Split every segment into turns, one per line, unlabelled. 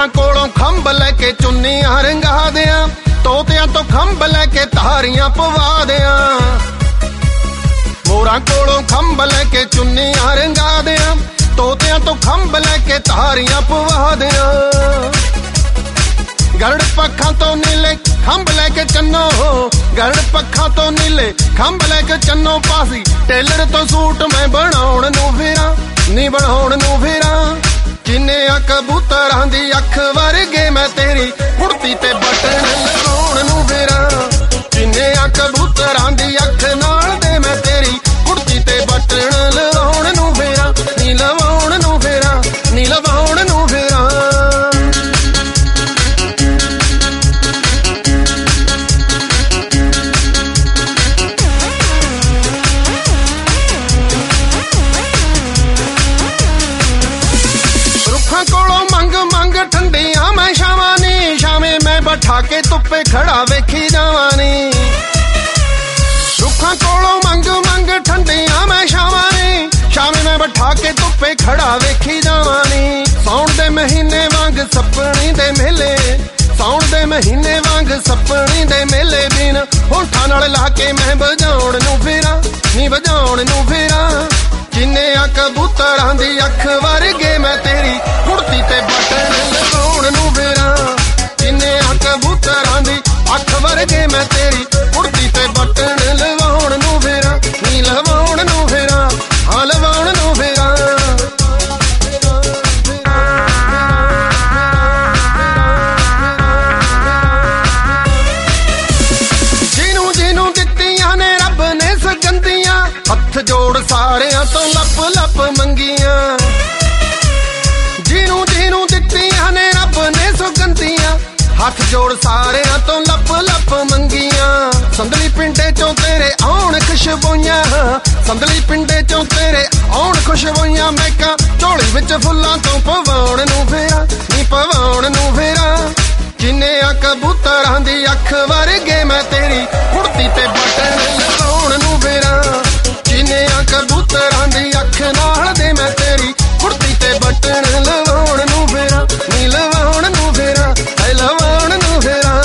ਮੋਰਾਂ ਕੋਲੋਂ ਖੰਭ ਲੈ ਕੇ ਚੁੰਨੀਆਂ ਰੰਗਾ ਦਿਆਂ, ਤੋਤਿਆਂ ਤੋਂ ਖੰਭ ਲੈ ਕੇ ਧਾਰੀਆਂ ਪਵਾ ਦਿਆਂ। ਮੋਰਾਂ ਕੋਲੋਂ ਖੰਭ ਲੈ ਕੇ ਚੁੰਨੀਆਂ ਰੰਗਾ ਦਿਆਂ, ਤੋਤਿਆਂ ਤੋਂ ਖੰਭ ਲੈ ਕੇ ਧਾਰੀਆਂ ਪਵਾ ਦਿਆਂ। ਗਰੜ ਪੱਖਾਂ ਤੋਂ ਨੀਲੇ ਖੰਭ ਲੈ ਕੇ ਚੰਨੋ, ਗਰੜ ਪੱਖਾਂ ਤੋਂ ਨੀਲੇ ਖੰਭ ਲੈ ਕੇ ਚੰਨੋ ਪਾਸੀ। ਟੇਲਰ ਤੋਂ ਸੂਟ ਮੈਂ ਬਣਾਉਣ ਨੂੰ ਫਿਰਾਂ, ਨੀ ਬਣਾਉਣ ਨੂੰ ਫਿਰਾਂ। ਕਿੰਨਿਆਂ ਕਬੂਤਰਾਂ ਦੀ ਅੱਖ ਵਰਗੇ ਮੈਂ ਤੇਰੀ ਕੁੜਤੀ ਤੇ ਬਟਨ ਲਗਾਉਣ ਨੂੰ ਫਿਰਾਂ। ਕਿੰਨਿਆਂ ਕਬੂਤਰਾਂ ਦੀ ਅੱਖ ਨਾਲ ਦੇ ਮੈਂ ਤੇਰੀ ਕੁੜਤੀ ਤੇ ਬਟਨ ਲਗਾਉਣ ਨੂੰ ਫਿਰਾਂ, ਨੀ ਲਵਾਉਣ ਨੂੰ ਫਿਰਾਂ, ਨੀ ਲਵਾਉਣ ਨੂੰ ਫਿਰਾਂ। ਕੋਲੋਂ ਮੰਗ ਮੰਗ ਠੰਡੀਆਂ ਮੈਂ ਛਾਵਾਂ ਨੀ, ਛਾਵੇਂ ਮੈਂ ਬਿਠਾ ਕੇ ਧੁੱਪੇ ਖੜਾ ਵੇਖੀ ਜਾਵਾਂ ਨੀ। ਰੁੱਖਾਂ ਕੋਲੋਂ ਮੰਗ ਮੰਗ ਠੰਡੀਆਂ ਮੈਂ ਛਾਵਾਂ ਨੀ, ਛਾਵੇਂ ਮੈਂ ਬਿਠਾ ਕੇ ਧੁੱਪੇ ਖੜਾ ਵੇਖੀ ਜਾਵਾਂ ਨੀ। ਸਾਉਣ ਦੇ ਮਹੀਨੇ ਵਾਂਗ ਸੱਪਣੀ ਦੇ ਮੇਲੇ, ਸਾਉਣ ਦੇ ਮਹੀਨੇ ਵਾਂਗ ਸੱਪਣੀ ਦੇ ਮੇਲੇ ਬਿਨ ਹੋਠਾਂ ਨਾਲ ਲਾ ਕੇ ਮੈਂ ਵਜਾਉਣ ਨੂੰ ਫਿਰਾਂ, ਨੀ ਵਜਾਉਣ ਨੂੰ ਫਿਰਾਂ। ਕਿੰਨਿਆਂ ਕਬੂਤਰਾਂ ਦੀ ਅੱਖ ਵਰਗੇ ਮੈਂ ਤੇਰੀ ਕੁੜਤੀ ਤੇ ਬਟਨ ਲਗਾਉਣ ਨੂੰ ਫਿਰਾਂ। ਕਿੰਨਿਆਂ ਕਬੂਤਰਾਂ ਦੀ ਅੱਖ ਵਰਗੇ ਮੈਂ ਤੇਰੀ ਕੁੜਤੀ ਤੇ ਬਟਨ ਲਗਾਉਣ ਨੂੰ ਫਿਰਾਂ, ਨੀ ਲਵਾਉਣ ਨੂੰ ਫਿਰਾਂ, ਹਾਂ ਲਵਾਉਣ ਨੂੰ ਫਿਰਾਂ। ਜਿਹਨੂੰ ਜਿਹਨੂੰ ਦਿੱਤੀਆਂ ਨੇ ਰੱਬ ਨੇ ਸੁਗੰਧੀਆਂ, ਹੱਥ ਜੋੜ ਸਾਰਿਆਂ ਤੋਂ ਲੱਪ ਲੱਪ ਮੰਗੀਆਂ। ਜਿਹਨੂੰ ਜਿਹਨੂੰ ਦਿੱਤੀਆਂ ਨੇ ਰੱਬ ਨੇ ਸੁਗੰਧੀਆਂ, ਹੱਥ ਜੋੜ ਸਾਰਿਆਂ ਤੋਂ ਲੱਪ ਲੱਪ ਮੰਗੀਆਂ। ਸੰਦਲੀ ਪਿੰਡੇ ਚੋਂ ਤੇਰੇ ਆਉਣ ਖੁਸ਼ਬੂਆਂ, ਸੰਦਲੀ ਪਿੰਡੇ ਚੋਂ ਤੇਰੇ ਆਉਣ ਖੁਸ਼ਬੂਆਂ। ਮੈਂ ਕਾ ਝੋਲੀ ਵਿੱਚ ਫੁੱਲਾਂ ਤੋਂ ਪਵਾਉਣ ਨੂੰ ਫਿਰਾਂ, ਨੀ ਪਵਾਉਣ ਨੂੰ ਫਿਰਾਂ। ਕਿੰਨਿਆਂ ਕਬੂਤਰਾਂ ਦੀ ਅੱਖ ਵਰਗੇ ਮੈਂ ਤੇਰੀ ਕੁੜਤੀ ਤੇ ਬਟਨ ਲਗਾਉਣ ਨੂੰ ਫਿਰਾਂ। ਕਿੰਨਿਆਂ ਕਬੂਤਰਾਂ ਦੀ ਅੱਖ ਨਾਲ ਦੇ ਮੈਂ ਤੇਰੀ ਕੁੜਤੀ ਤੇ ਬਟਨ ਲਵਾਉਣ ਨੂੰ ਫਿਰਾਂ, ਨੀ ਲਵਾਉਣ ਨੂੰ ਫਿਰਾਂ, ਐ ਲਵਾਉਣ ਨੂੰ ਫਿਰਾਂ।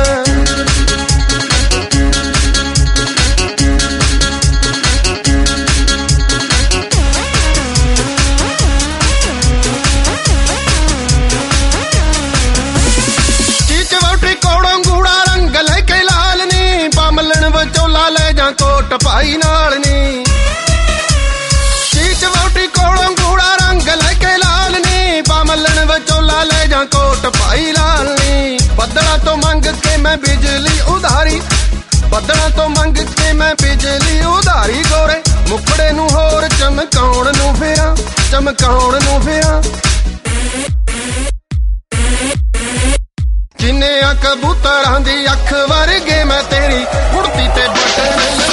ਚੀਚ ਵਹੁਟੀ ਕੋਲੋਂ ਗੂੜਾ ਰੰਗ ਲੈ ਕੇ ਲਾਲ ਨੀ, ਪਾਮਲਣ ਵਿਚੋਲਾ ਲੈ ਜਾਂ ਕੋਟ ਪਾਈ ਨਾਲ ਨੀ। ਚੀਚ ਵਹੁਟੀ ਕੋਲੋਂ ਗੂੜਾ ਰੰਗ ਲੈ ਕੇ ਲਾਲ ਨੀ, ਪਾਮਲਣ ਵਿਚੋਲਾ ਲੈ ਜਾਂ ਕੋਟ ਪਾਈ ਲਾਲ ਨੀ। ਬੱਦਲਾਂ ਤੋਂ ਮੰਗ ਕੇ ਮੈਂ ਬਿਜਲੀ ਉਧਾਰੀ, ਬੱਦਲਾਂ ਤੋਂ ਮੰਗ ਕੇ ਮੈਂ ਬਿਜਲੀ ਉਧਾਰੀ। ਗੋਰੇ ਮੁਖੜੇ ਨੂੰ ਹੋਰ ਚਮਕਾਉਣ ਨੂੰ ਫਿਰਾਂ, ਚਮਕਾਉਣ ਨੂੰ ਫਿਰਾਂ। ਕਿੰਨਿਆਂ ਕਬੂਤਰਾਂ ਦੀ ਅੱਖ ਵਰਗੇ ਮੈਂ ਤੇਰੀ ਕੁੜਤੀ ਤੇ ਬਟਨ